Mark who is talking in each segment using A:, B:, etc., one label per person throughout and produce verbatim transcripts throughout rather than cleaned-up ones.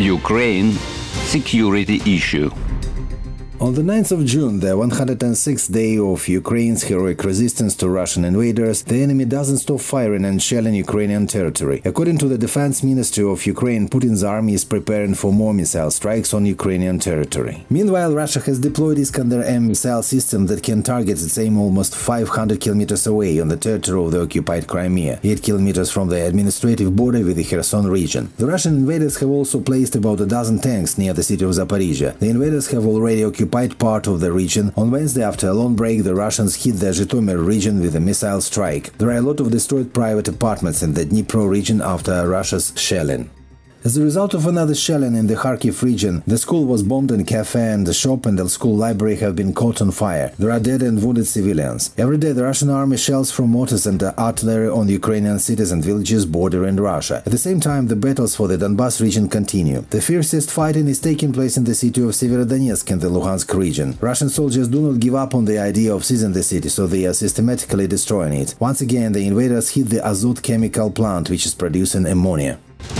A: Ukraine security issue.
B: On the ninth of June, the one hundred sixth day of Ukraine's heroic resistance to Russian invaders, the enemy doesn't stop firing and shelling Ukrainian territory. According to the Defense Ministry of Ukraine, Putin's army is preparing for more missile strikes on Ukrainian territory. Meanwhile, Russia has deployed Iskander M missile system that can target its aim almost five hundred kilometers away on the territory of the occupied Crimea, eight kilometers from the administrative border with the Kherson region. The Russian invaders have also placed about a dozen tanks near the city of Zaporizhia. The invaders have already occupied part of the region. On Wednesday, after a long break, the Russians hit the Zhytomyr region with a missile strike. There are a lot of destroyed private apartments in the Dnipro region after Russia's shelling. As a result of another shelling in the Kharkiv region, the school was bombed and a cafe and the shop and the school library have been caught on fire. There are dead and wounded civilians. Every day the Russian army shells from mortars and artillery on Ukrainian cities and villages bordering Russia. At the same time, the battles for the Donbas region continue. The fiercest fighting is taking place in the city of Severodonetsk in the Luhansk region. Russian soldiers do not give up on the idea of seizing the city, so they are systematically destroying it. Once again, the invaders hit the Azot chemical plant, which is producing ammonia.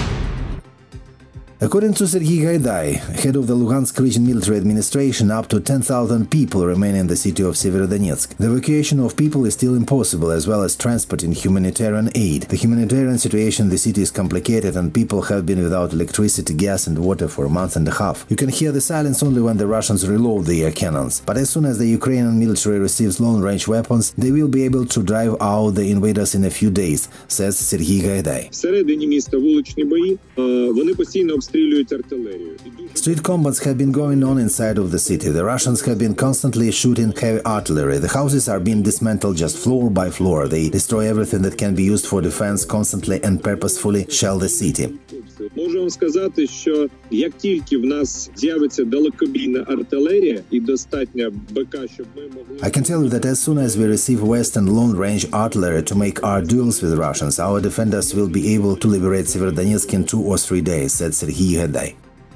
B: According to Serhiy Gaidai, head of the Luhansk region military administration, up to ten thousand people remain in the city of Severodonetsk. The evacuation of people is still impossible, as well as transporting humanitarian aid. The humanitarian situation in the city is complicated and people have been without electricity, gas and water for a month and a half. You can hear the silence only when the Russians reload their cannons. But as soon as the Ukrainian military receives long-range weapons, they will be able to drive out the invaders in a few days, says Serhiy Gaidai.
C: Всередині міста вуличні бої, вони постійно Street
B: combats have been going on inside of the city. The Russians have been constantly shooting heavy artillery. The houses are being dismantled just floor by floor. They destroy everything that can be used for defense, constantly and purposefully shell the city.
C: Можу вам сказати, що як тільки в нас з'явиться далекобійна артилерія і достатньо БК, щоб ми могли...
B: I can tell you that as soon as we receive Western long-range artillery to make our duels with Russians, our defenders will be able to liberate Severodonetsk in two or three days, said Serhiy Gaidai.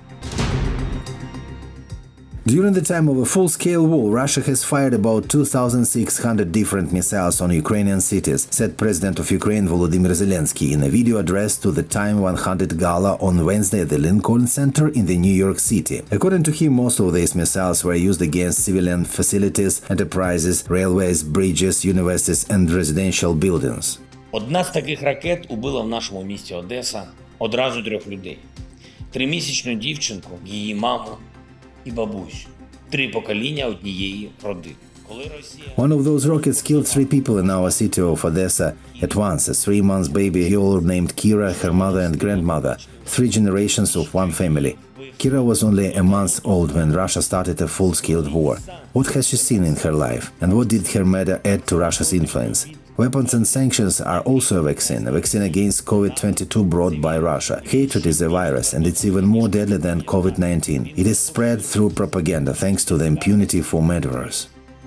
B: During the time of a full-scale war, Russia has fired about two thousand six hundred different missiles on Ukrainian cities, said President of Ukraine Volodymyr Zelensky in a video addressed to the Time one hundred Gala on Wednesday at the Lincoln Center in the New York City. According to him, most of these missiles were used against civilian facilities, enterprises, railways, bridges, universities and residential buildings.
D: Одна з таких ракет убила в нашому місті Одеса одразу трьох людей. Тримісячну дівчинку, її маму і бабусю. Три покоління однієї родини.
B: One of those rockets killed three people in our city of Odessa at once, a three-month baby girl named Kira, her mother and grandmother, three generations of one family. Kira was only a month old when Russia started a full-scale war. What has she seen in her life? And what did her mother add to Russia's influence? Weapons and sanctions are also a vaccine, a vaccine against COVID twenty-two brought by Russia. Hatred is a virus, and it's even more deadly than COVID nineteen. It is spread through propaganda, thanks to the impunity for murderers.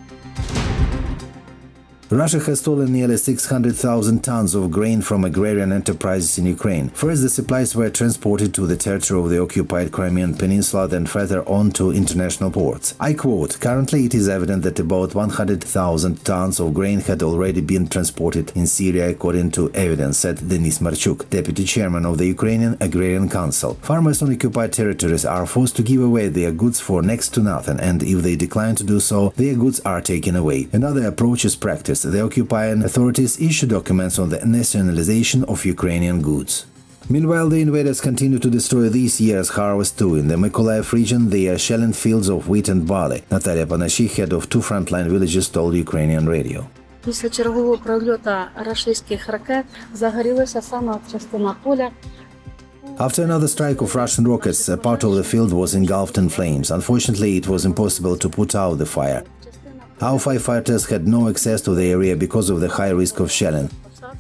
B: Russia has stolen nearly six hundred thousand tons of grain from agrarian enterprises in Ukraine. First, the supplies were transported to the territory of the occupied Crimean Peninsula, then further on to international ports. I quote, "Currently it is evident that about one hundred thousand tons of grain had already been transported in Syria, according to evidence," said Denis Marchuk, deputy chairman of the Ukrainian Agrarian Council. Farmers on occupied territories are forced to give away their goods for next to nothing, and if they decline to do so, their goods are taken away. Another approach is practiced. The occupying authorities issue documents on the nationalization of Ukrainian goods. Meanwhile, the invaders continue to destroy this year's harvest too. In the Mykolaiv region, they are shelling fields of wheat and barley. Natalia Panashi, head of two frontline villages, told Ukrainian radio.
E: Після чергового прольоту рашистських ракет загорілася сама частина поля.
B: After another strike of Russian rockets, a part of the field was engulfed in flames. Unfortunately, it was impossible to put out the fire. Our firefighters had no access to the area because of the high risk of shelling.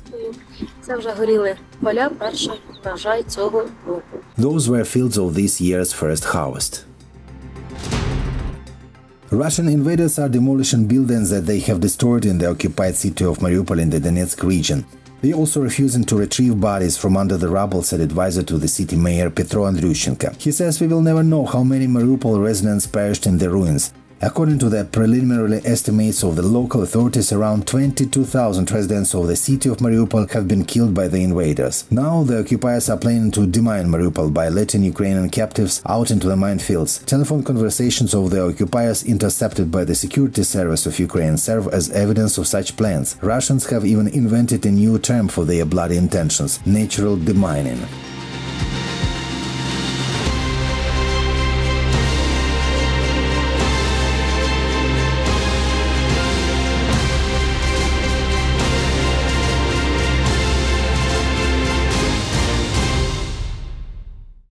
B: Those were fields of this year's first harvest. Russian invaders are demolishing buildings that they have destroyed in the occupied city of Mariupol in the Donetsk region. They are also refusing to retrieve bodies from under the rubble, said advisor to the city mayor Petro Andryushenko. He says we will never know how many Mariupol residents perished in the ruins. According to the preliminary estimates of the local authorities, around twenty-two thousand residents of the city of Mariupol have been killed by the invaders. Now the occupiers are planning to demine Mariupol by letting Ukrainian captives out into the minefields. Telephone conversations of the occupiers intercepted by the security service of Ukraine serve as evidence of such plans. Russians have even invented a new term for their bloody intentions – natural demining.